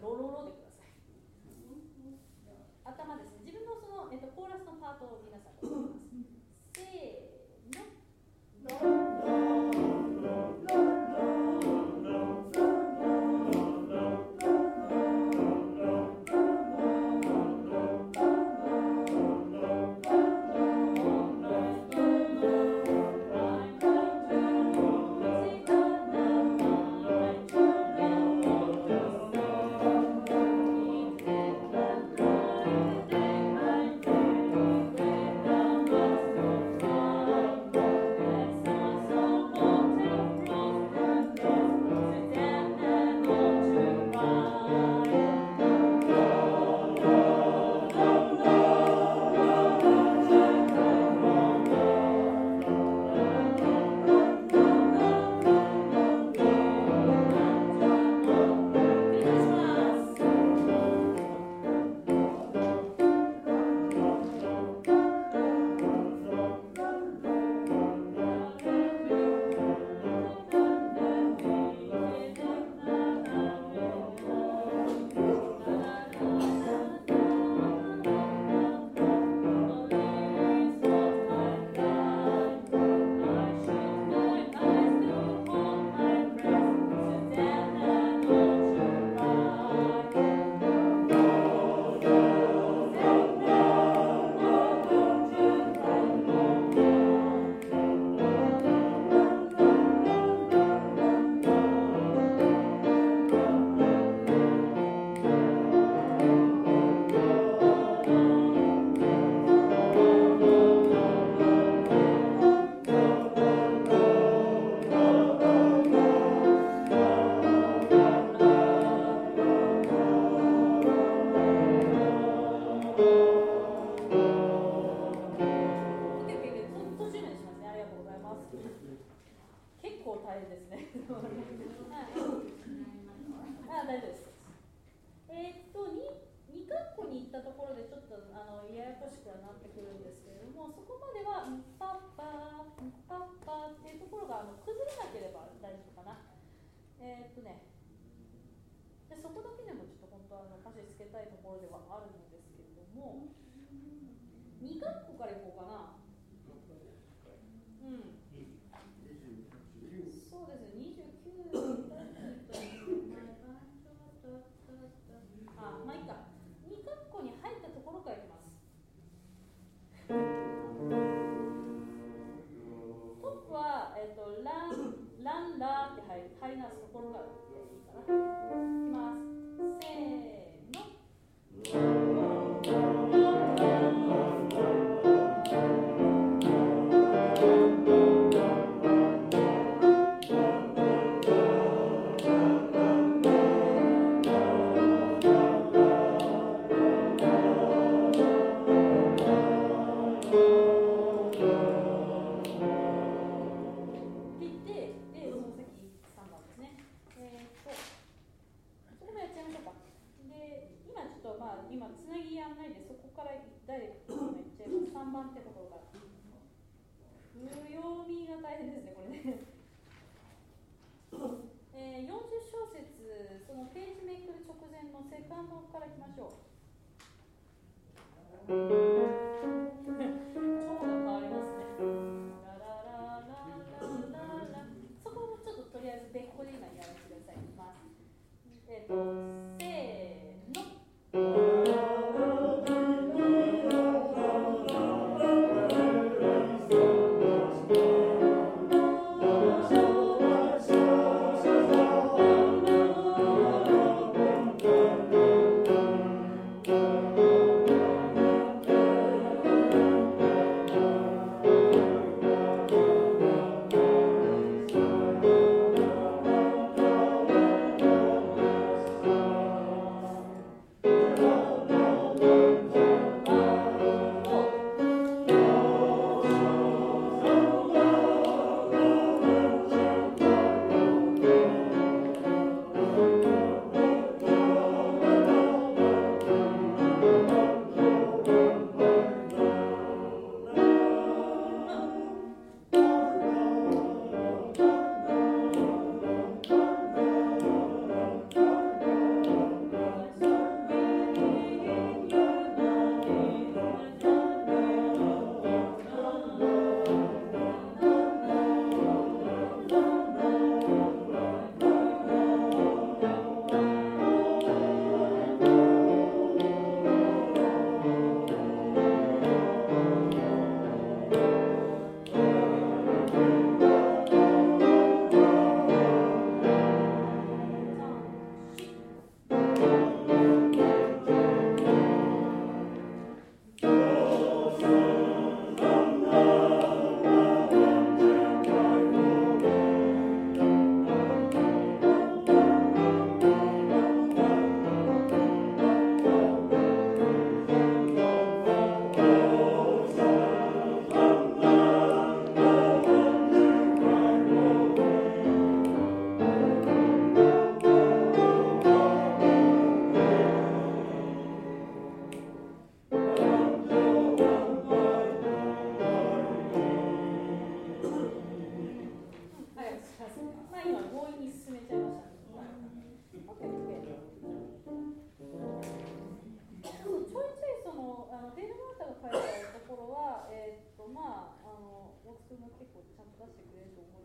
ロロロでください。頭ですね。自分のその、コーラスのパートを皆さんで踊ります。せーの。そこだけでもちょっと本当は歌詞つけたいところではあるんですけれども、2カッコからいこうかな。うん。そうですね、29あ、まあいいか。2カッコに入ったところからいきます。トップは、ランラって入りなすところからでいいかな。いきます。せーの。今つなぎやんないでそこからダイレクトにいっちゃいます。3番ってところから読みが大変ですねこれね40小節そのページめくる直前のセカンドからいきましょう。トーンが変わりますね。ラララララララそこもちょっととりあえず別個で今やらせてください。いきます。せーの。 今強引に進めちゃいましたね。オッケーオッケー。ちょいちょいそのデール・マータが書いてあるところはまあワークスも結構ちゃんと出してくれると思